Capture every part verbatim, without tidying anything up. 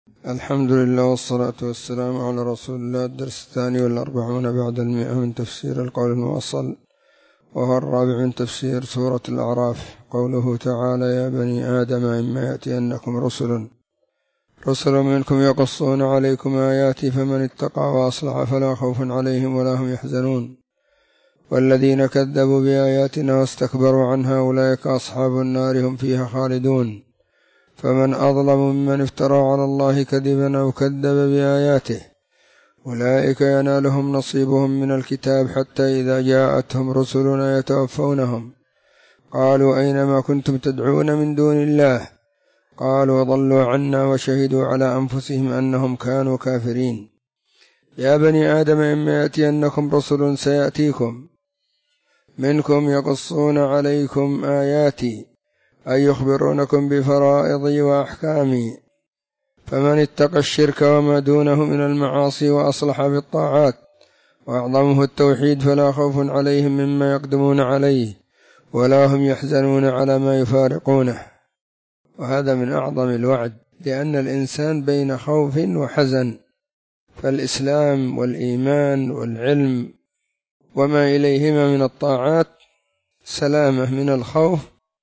الحمد لله والصلاة والسلام على رسول الله. الدرس الثاني والأربعون بعد المئة من تفسير القول الموصل، وهو الرابع من تفسير سورة الأعراف. قوله تعالى: يا بني آدم إما يأتينكم رسل رسل منكم يقصون عليكم آياتي فمن اتقى وأصلح فلا خوف عليهم ولا هم يحزنون والذين كذبوا بآياتنا واستكبروا عنها أولئك أصحاب النار هم فيها خالدون. فمن أظلم ممن افترى على الله كذبا أو كذب بآياته أولئك ينالهم نصيبهم من الكتاب حتى إذا جاءتهم رسلنا يتوفونهم قالوا أين ما كنتم تدعون من دون الله قالوا ضلوا عنا وشهدوا على أنفسهم أنهم كانوا كافرين. يا بني آدم إما يأتينكم رسل سيأتيكم منكم يقصون عليكم آياتي أي يخبرونكم بفرائضي وأحكامي فمن اتقى الشرك وما دونه من المعاصي وأصلح بالطاعات وأعظمه التوحيد فلا خوف عليهم مما يقدمون عليه ولا هم يحزنون على ما يفارقونه. وهذا من أعظم الوعد، لأن الإنسان بين خوف وحزن، فالإسلام والإيمان والعلم وما إليهما من الطاعات سلامة من الخوف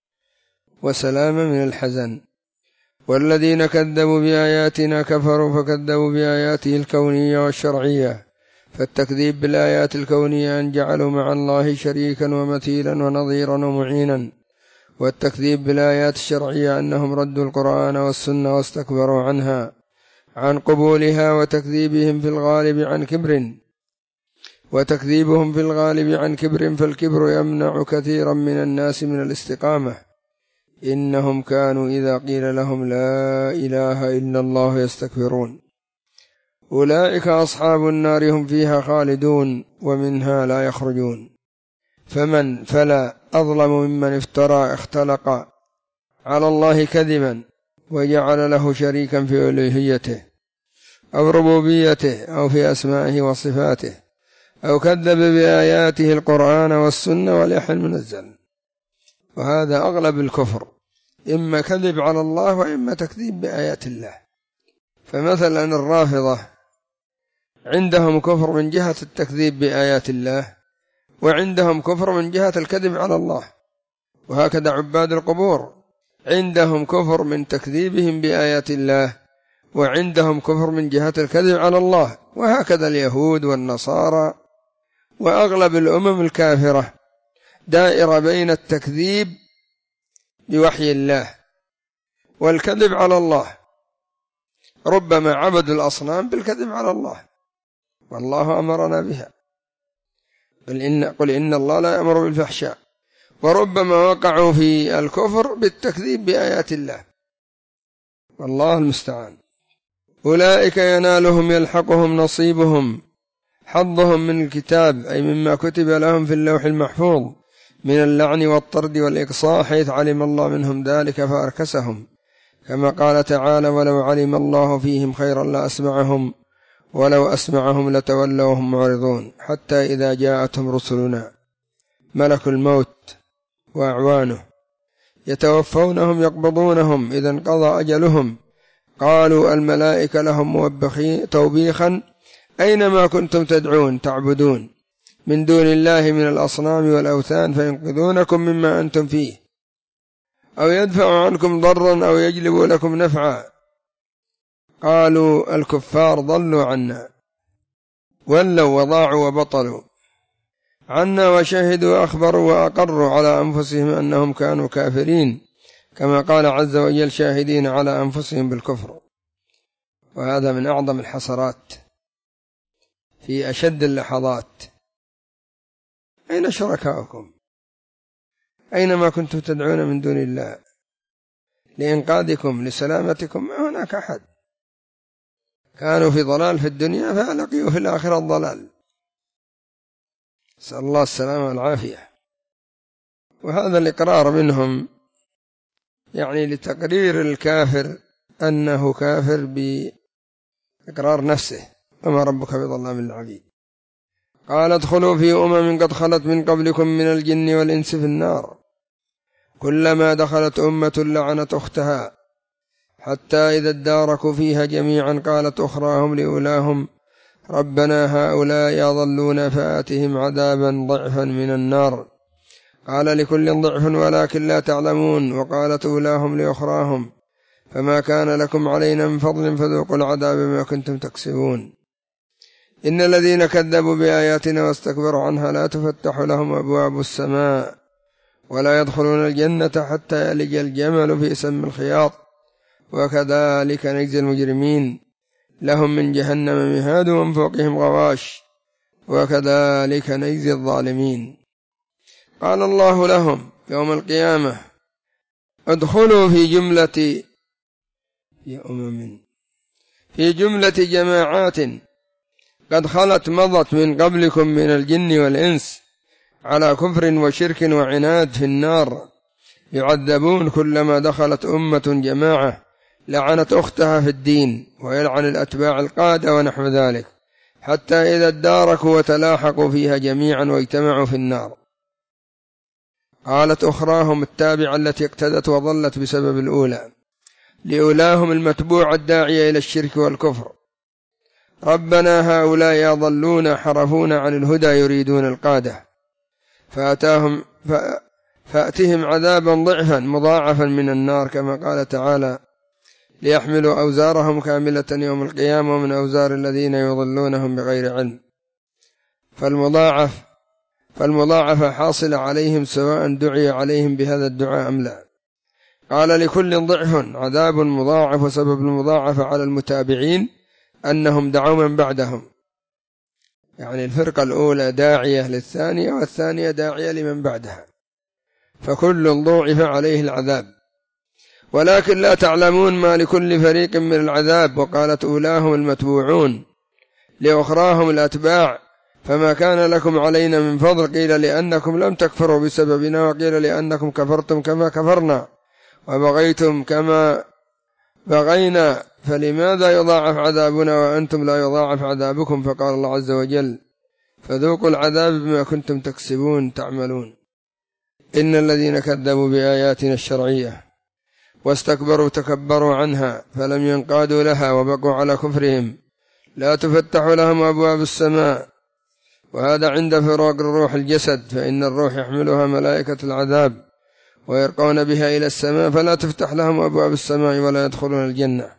وسلامة من الحزن. والذين كذبوا بآياتنا كفروا فكذبوا بآياته الكونية والشرعية، فالتكذيب بالآيات الكونية أن جعلوا مع الله شريكا ومثيلا ونظيرا ومعينا، والتكذيب بالآيات الشرعية أنهم ردوا القرآن والسنة واستكبروا عنها عن قبولها وتكذيبهم في الغالب عن كبر وتكذيبهم في الغالب عن كبر فالكبر يمنع كثيرا من الناس من الاستقامة. إنهم كانوا إذا قيل لهم لا إله إلا الله يستكبرون. أولئك أصحاب النار هم فيها خالدون ومنها لا يخرجون. فمن فلا أظلم ممن افترى اختلق على الله كذبا وجعل له شريكا في ألوهيته أو ربوبيته أو في أسمائه وصفاته أو كذب بآياته القرآن والسنة والوحي المنزل. وهذا أغلب الكفر، إما كذب على الله وإما تكذيب بآيات الله. فمثلا الرافضة عندهم كفر من جهة التكذيب بآيات الله وعندهم كفر من جهة الكذب على الله، وهكذا عباد القبور عندهم كفر من تكذيبهم بآيات الله وعندهم كفر من جهة الكذب على الله، وهكذا اليهود والنصارى وأغلب الأمم الكافرة دائرة بين التكذيب بوحي الله والكذب على الله. ربما عبدوا الأصنام بالكذب على الله والله أمرنا بها، قل إن, قل إن الله لا يأمر بالفحشاء. وربما وقعوا في الكفر بالتكذيب بآيات الله، والله المستعان. أولئك ينالهم يلحقهم نصيبهم حظهم من الكتاب، أي مما كتب لهم في اللوح المحفوظ من اللعن والطرد والإقصاء، حيث علم الله منهم ذلك فأركسهم، كما قال تعالى: ولو علم الله فيهم خيرا لأسمعهم ولو أسمعهم لتولوا وهم معرضون حتى إذا جاءتهم رسلنا ملك الموت وأعوانه يتوفونهم يقبضونهم إذا انقضى أجلهم قالوا الملائكة لهم توبيخا أينما كنتم تدعون تعبدون من دون الله من الأصنام والأوثان فينقذونكم مما أنتم فيه أو يدفع عنكم ضرا أو يجلب لكم نفعا قالوا الكفار ضلوا عنا ولوا وضاعوا وبطلوا عنا وشهدوا أخبروا وأقروا على أنفسهم أنهم كانوا كافرين، كما قال عز وجل: شاهدين على أنفسهم بالكفر. وهذا من أعظم الحسرات في أشد اللحظات. أين شركاؤكم؟ أينما كنتم تدعون من دون الله لإنقاذكم لسلامتكم ما هناك أحد. كانوا في ضلال في الدنيا فلقيوا في الآخرة الضلال، نسأل الله السلامة والعافية. وهذا الإقرار منهم يعني لتقرير الكافر أنه كافر بإقرار نفسه، وما ربك بظلام للعبيد. قال: ادخلوا في أمم قد خلت من قبلكم من الجن والإنس في النار كلما دخلت أمة لعنت أختها حتى إذا اداركوا فيها جميعا قالت أخراهم لأولاهم ربنا هؤلاء أضلون فآتهم عذابا ضعفا من النار قال لكل ضعف ولكن لا تعلمون وقالت أولاهم لأخراهم فما كان لكم علينا من فضل فذوقوا العذاب بما كنتم تكسبون إن الذين كذبوا بآياتنا واستكبروا عنها لا تفتح لهم أبواب السماء ولا يدخلون الجنة حتى يلج الجمل في سم الخياط وكذلك نجزي المجرمين لهم من جهنم مهاد ومن فوقهم غواش وكذلك نجزي الظالمين. قال الله لهم يوم القيامة ادخلوا في جملة في أمم في جملة جماعات قد خلت مضت من قبلكم من الجن والإنس على كفر وشرك وعناد في النار يعذبون كلما دخلت أمة جماعة لعنت أختها في الدين ويلعن الأتباع القادة ونحو ذلك حتى إذا اداركوا وتلاحقوا فيها جميعا واجتمعوا في النار قالت أخراهم التابعة التي اقتدت وظلت بسبب الأولى لأولاهم المتبوع الداعية إلى الشرك والكفر ربنا هؤلاء يضلون حرفون عن الهدى يريدون القادة فأتاهم فأتهم عذابا ضعفا مضاعفا من النار كما قال تعالى ليحملوا أوزارهم كاملة يوم القيامة ومن أوزار الذين يضلونهم بغير علم فالمضاعف فالمضاعفة حاصلة عليهم سواء دعي عليهم بهذا الدعاء أم لا. قال لكل ضعف عذاب مضاعف وسبب المضاعفة على المتابعين أنهم دعوا من بعدهم يعني الفرقة الأولى داعية للثانية والثانية داعية لمن بعدها فكل ضوعف عليه العذاب ولكن لا تعلمون ما لكل فريق من العذاب. وقالت أولاهم المتبوعون لأخراهم الأتباع فما كان لكم علينا من فضل قيل لأنكم لم تكفروا بسببنا وقيل لأنكم كفرتم كما كفرنا وبغيتم كما بغينا فلماذا يضاعف عذابنا وأنتم لا يضاعف عذابكم فقال الله عز وجل فذوقوا العذاب بما كنتم تكسبون تعملون. إن الذين كذبوا بآياتنا الشرعية واستكبروا تكبروا عنها فلم ينقادوا لها وبقوا على كفرهم لا تفتح لهم أبواب السماء وهذا عند فراق الروح الجسد فإن الروح يحملها ملائكة العذاب ويرقون بها إلى السماء فلا تفتح لهم أبواب السماء ولا يدخلون الجنة.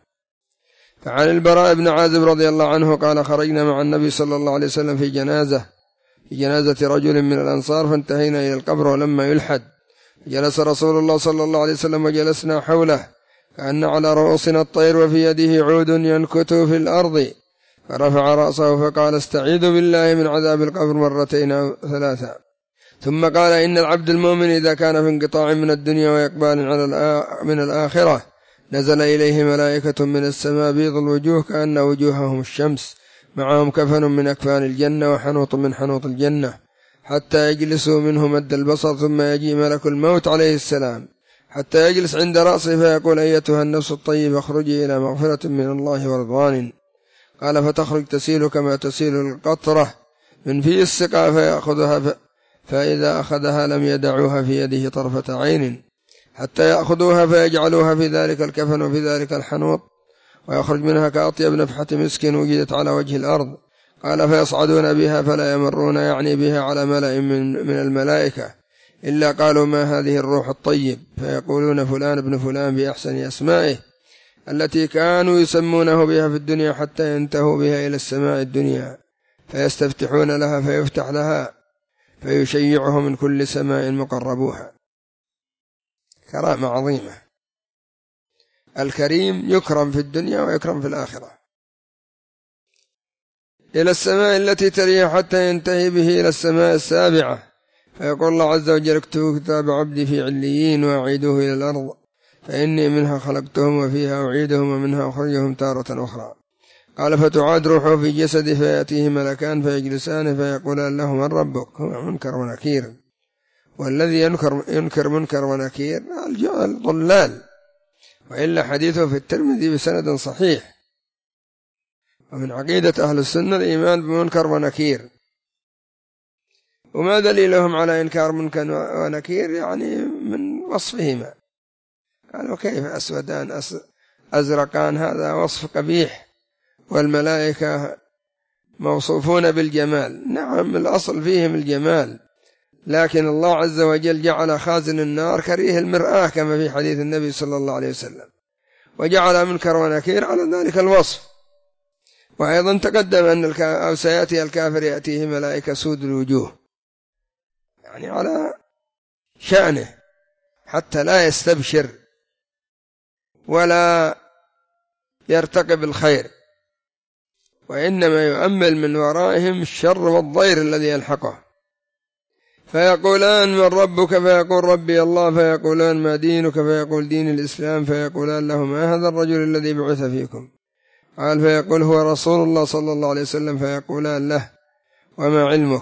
فعن البراء بن عازب رضي الله عنه قال خرجنا مع النبي صلى الله عليه وسلم في جنازة في جنازة رجل من الأنصار فانتهينا إلى القبر ولما يلحد جلس رسول الله صلى الله عليه وسلم وجلسنا حوله كأن على رؤوسنا الطير وفي يده عود ينكت في الأرض فرفع رأسه فقال استعيذ بالله من عذاب القبر مرتين أو ثلاثة ثم قال إن العبد المؤمن إذا كان في انقطاع من الدنيا وإقبال على من الآخرة نزل إليه ملائكة من السماء بيض الوجوه كأن وجوههم الشمس معهم كفن من أكفان الجنة وحنوط من حنوط الجنة حتى يجلسوا منه مد البصر ثم يجي ملك الموت عليه السلام حتى يجلس عند رأسه فيقول أيتها النفس الطيبة اخرجي إلى مغفرة من الله ورضوان. قال فتخرج تسيل كما تسيل القطرة من في السقا فيأخذها ف... فإذا أخذها لم يدعوها في يده طرفة عين حتى يأخذوها فيجعلوها في ذلك الكفن وفي ذلك الحنوط ويخرج منها كأطيب نفحة مسك وجدت على وجه الأرض. قال فيصعدون بها فلا يمرون يعني بها على ملأ من, من الملائكة إلا قالوا ما هذه الروح الطيب فيقولون فلان ابن فلان بأحسن أسمائه التي كانوا يسمونه بها في الدنيا حتى ينتهوا بها إلى السماء الدنيا فيستفتحون لها فيفتح لها فيشيعهم من كل سماء مقربوها. كرامة عظيمة. الكريم يكرم في الدنيا ويكرم في الآخرة إلى السماء التي تليها حتى ينتهي به إلى السماء السابعة فيقول الله عز وجل اكتبوا كتاب عبدي في عليين وأعيدوه إلى الأرض فإني منها خلقتهم وفيها أعيدهم ومنها أخرجهم تارة أخرى. قال فتعاد روحه في جسده فيأتيه ملكان فيجلسان فيقولان له من ربك هو منكر ونكير والذي ينكر, ينكر منكر ونكير الضلال وإلا حديثه في الترمذي بسند صحيح. ومن عقيدة أهل السنة الإيمان بمنكر ونكير. وما دليلهم على إنكار منكر ونكير يعني من وصفهما قالوا كيف أسودان أزرقان هذا وصف قبيح، والملائكة موصوفون بالجمال. نعم الأصل فيهم الجمال، لكن الله عز وجل جعل خازن النار كريه المرآة كما في حديث النبي صلى الله عليه وسلم، وجعل منكر ونكير على ذلك الوصف. وأيضا تقدم أن الك... أو سيأتي الكافر يأتيه ملائكة سود الوجوه، يعني على شأنه حتى لا يستبشر ولا يرتقب الخير، وإنما يؤمل من ورائهم الشر والضير الذي يلحقه. فيقولان من ربك؟ فيقول ربي الله. فيقولان ما دينك؟ فيقول دين الإسلام. فيقولان له ما هذا الرجل الذي بعث فيكم؟ قال فيقول هو رسول الله صلى الله عليه وسلم. فيقولان له وما علمك؟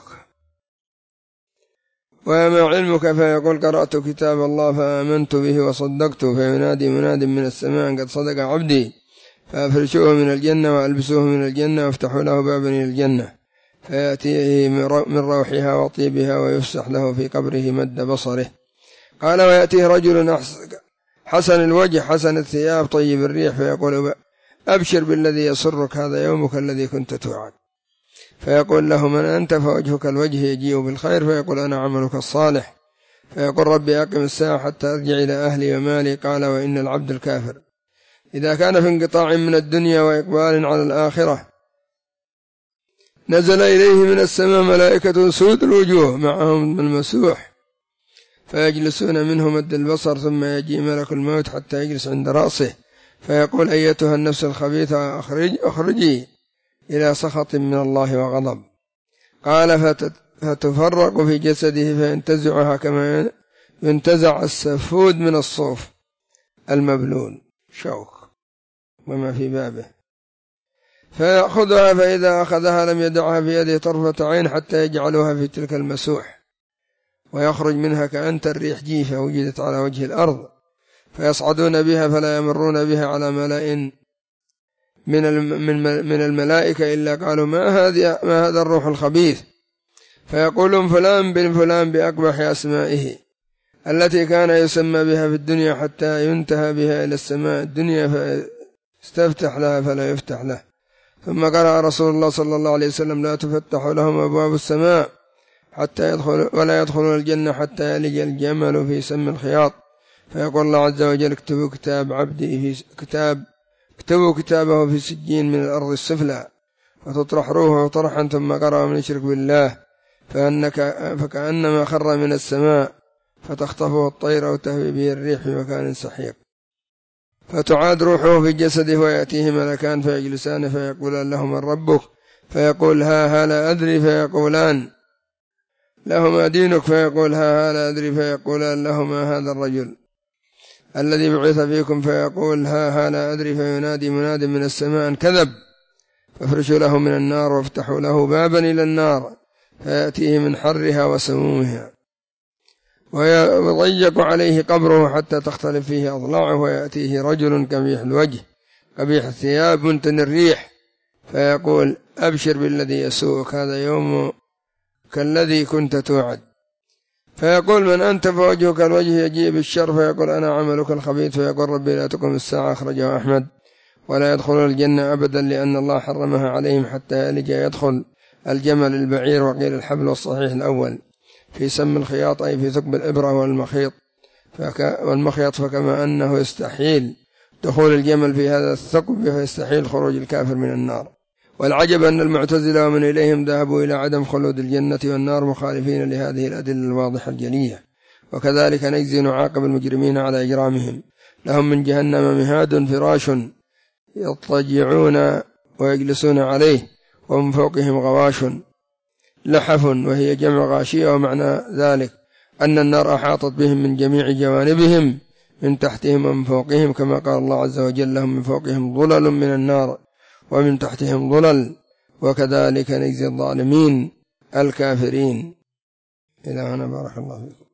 وما علمك؟ فيقول قرأت كتاب الله فآمنت به وصدقت. فينادي مناد من السماء قد صدق عبدي، فأفرشوه من الجنة وألبسوه من الجنة وافتحوا له بابا إلى الجنة، فيأتيه من روحها وطيبها ويفسح له في قبره مد بصره. قال ويأتيه رجل حسن الوجه حسن الثياب طيب الريح، فيقول أبشر بالذي يسرك، هذا يومك الذي كنت توعد. فيقول له من أنت؟ فوجهك الوجه يجيء بالخير. فيقول أنا عملك الصالح. فيقول ربي أقم الساعة حتى أرجع إلى أهلي ومالي. قال وإن العبد الكافر إذا كان في انقطاع من الدنيا وإقبال على الآخرة نزل إليه من السماء ملائكة سود الوجوه معهم المسوح، فيجلسون منه مد البصر، ثم يجي ملك الموت حتى يجلس عند رأسه، فيقول أيتها النفس الخبيثة أخرج أخرجي إلى سخط من الله وغضب. قال فتفرق في جسده فينتزعها كما ينتزع السفود من الصوف المبلول شوك وما في بابه، فيأخذها، فإذا أخذها لم يدعها في يده طرفة عين حتى يجعلها في تلك المسوح، ويخرج منها كأنت الريح جيفة وجدت على وجه الأرض، فيصعدون بها فلا يمرون بها على ملأ من الملائكة إلا قالوا ما هذا ما هذا الروح الخبيث. فيقولون فلان بن فلان بأقبح أسمائه التي كان يسمى بها في الدنيا حتى ينتهى بها إلى السماء الدنيا فاستفتح لها فلا يفتح له. ثم قرأ رسول الله صلى الله عليه وسلم لا تفتح لهم أبواب السماء حتى يدخل ولا يدخلون الجنة حتى يلج الجمل في سم الخياط. فيقول الله عز وجل اكتبوا كتاب عبدي في كتاب اكتبوا كتابه في سجين من الأرض السفلى، فتطرح روحه طرحا. ثم قرأ من يشرك بالله فأنك فكأنما خر من السماء فتخطفه الطير وتهوي به الريح في مكان سحيق، فتعاد روحه في جسده ويأتيه ملكان فيجلسان فيقولان له من ربك؟ فيقول ها ها لا أدري. فيقولان له ما دينك؟ فيقول ها ها لا أدري. فيقولان له ما هذا الرجل الذي بعث فيكم؟ فيقول ها ها لا أدري. فينادي مناد من السماء كذب، فافرشوا له من النار وافتحوا له بابا إلى النار فيأتيه من حرها وسمومها، ويضيق عليه قبره حتى تختلف فيه أضلاعه، ويأتيه رجل قبيح الوجه قبيح الثياب منتن الريح، فيقول أبشر بالذي يسوءك، هذا يوم كالذي كنت توعد. فيقول من أنت؟ فوجهك الوجه يجيء بالشر. فيقول أنا عملك الخبيث. فيقول ربي لا تقم الساعة، أخرجه أحمد، ولا يدخل الجنة أبدا لأن الله حرمها عليهم حتى يلج يدخل الجمل البعير، وقيل الحبل والصحيح الأول في سم الخياط أي في ثقب الإبرة والمخيط فك والمخيط فكما أنه يستحيل دخول الجمل في هذا الثقب فيستحيل خروج الكافر من النار. والعجب أن المعتزلة ومن إليهم ذهبوا إلى عدم خلود الجنة والنار مخالفين لهذه الأدلة الواضحة الجلية. وكذلك نجزي نعاقب المجرمين على إجرامهم. لهم من جهنم مهاد فراش يضطجعون ويجلسون عليه، ومن فوقهم غواش لحف وهي جمع غاشية. ومعنى ذلك أن النار أحاطت بهم من جميع جوانبهم من تحتهم ومن فوقهم، كما قال الله عز وجل لهم من فوقهم ظلل من النار ومن تحتهم ظلل، وكذلك نجزي الظالمين الكافرين. إلى هنا بارك الله فيكم.